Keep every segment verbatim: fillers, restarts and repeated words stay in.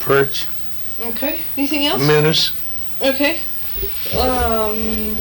perch. Okay. Anything else? Minnows. Okay. Um,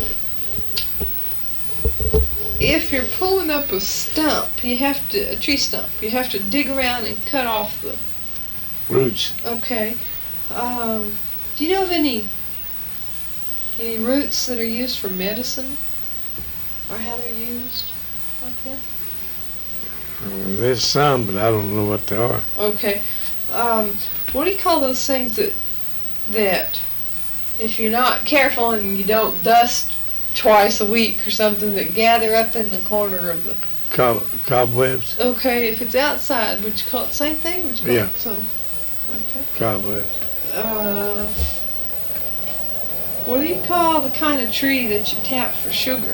if you're pulling up a stump, you have to, a tree stump, you have to dig around and cut off the Roots. Okay. Um, do you know of any any roots that are used for medicine, or how they're used like that? Uh, there's some, but I don't know what they are. Okay. Um, what do you call those things that that if you're not careful and you don't dust twice a week or something that gather up in the corner of the Cob- cobwebs. Okay, if it's outside, would you call it the same thing? Would you call Yeah. it some? Okay. Cobwebs. Uh, what do you call the kind of tree that you tap for sugar?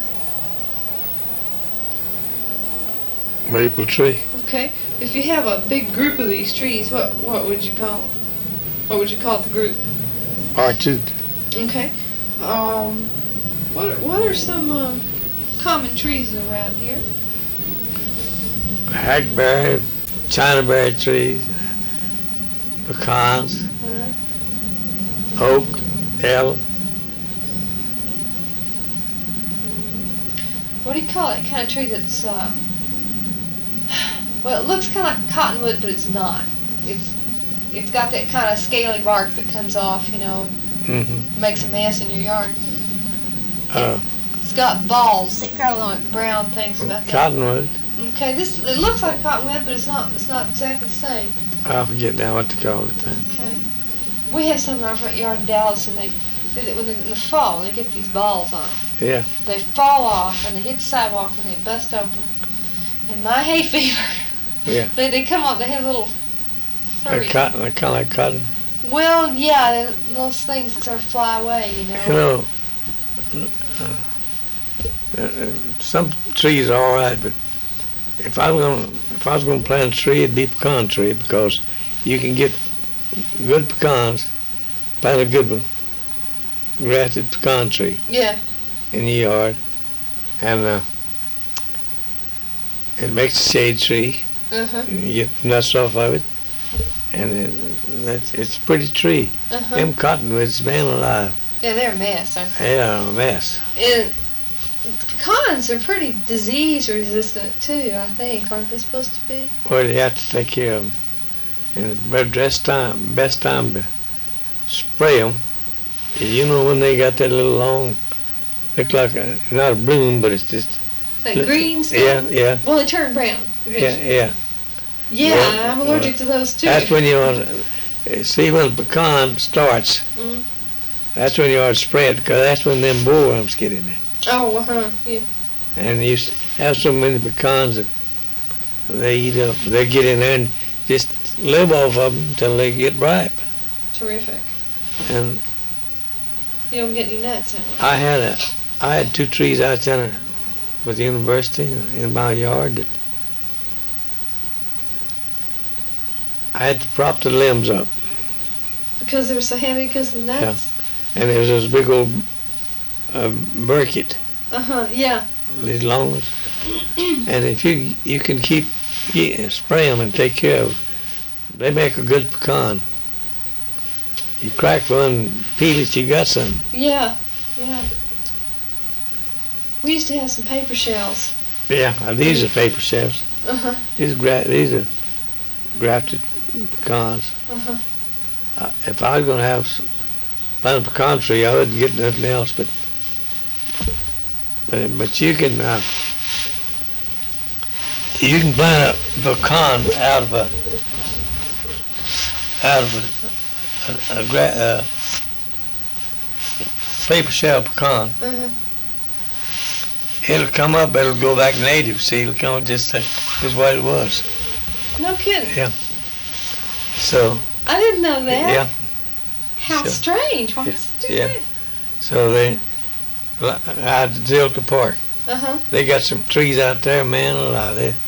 Maple tree. Okay. If you have a big group of these trees, what what would you call them? What would you call the group? Orchard. Okay. Um, what are- what are some uh, common trees around here? Hackberry, Chinaberry trees, pecans, Uh, oak, elm. what do you call it? Kind of tree that's uh, well, it looks kind of like cottonwood, but it's not. It's it's got that kind of scaly bark that comes off, you know, Mm-hmm. makes a mess in your yard. Uh, It's got balls. It got like brown things about that. cottonwood. Okay, this it looks like cottonwood, but it's not. It's not exactly the same. I forget now what to call it then. Okay. We have some in our front yard in Dallas, and they, they when in the fall they get these balls on 'em. Yeah. They fall off and they hit the sidewalk and they bust open. And my hay fever. Yeah. They they come off. They have little. They're furry- cotton, they're kind of like cotton. Well, yeah, they, those things sort of fly away, you know. You know, uh, uh, some trees are all right, but if I was gonna if I was gonna plant a tree, it'd be pecan tree because you can get good pecans, plant a good one, grafted pecan tree Yeah. in the yard, and uh, it makes a shade tree. Uh huh. You get nuts off of it, and it, that's it's a pretty tree. Uh huh. Them cottonwoods, man alive, Yeah, they're a mess, aren't they? they are a mess. And pecans are pretty disease resistant too, I think. Aren't they supposed to be? Well, you have to take care of them. And the best time, best time to spray them, you know when they got that little long, look like a, not a bloom, but it's just. That green stuff? Yeah, yeah, Well, they turn brown. yeah, yeah. Yeah, Well, I'm allergic uh, to those too. That's when you ought to, see when the pecan starts, Mhm. that's when you ought to spray it, because that's when them bollworms get in there. Oh, uh-huh, yeah. And you s- have so many pecans that they eat up, they get in there and just live off of them until they get ripe. Terrific. And You don't get any nuts in it. I had a, I had two trees out there with the university in my yard that I had to prop the limbs up. Because they were so heavy because of the nuts? And there was this big old uh, burkett, Uh-huh, yeah. these long ones. And if you you can keep, keep spray them and take care of them, they make a good pecan. You crack one, peel it, you got some. Yeah, yeah. We used to have some paper shells. Yeah, uh, these are paper shells. Uh-huh, These are gra- these are grafted pecans. uh-huh. Uh, if I was going to have some, plant a pecan tree, I wouldn't get nothing else. But but, but you can uh, you can plant a pecan out of a out of a, a, a gra- uh, paper shell pecan. Uh-huh. It'll come up. It'll go back native. See, it'll come up just like just what it was. No kidding. Yeah. So I didn't know that. yeah. How So- strange. Why Yeah, does it do yeah. So they, out at Zilker Park, that? Uh-huh. they got some trees out there, man alive. They,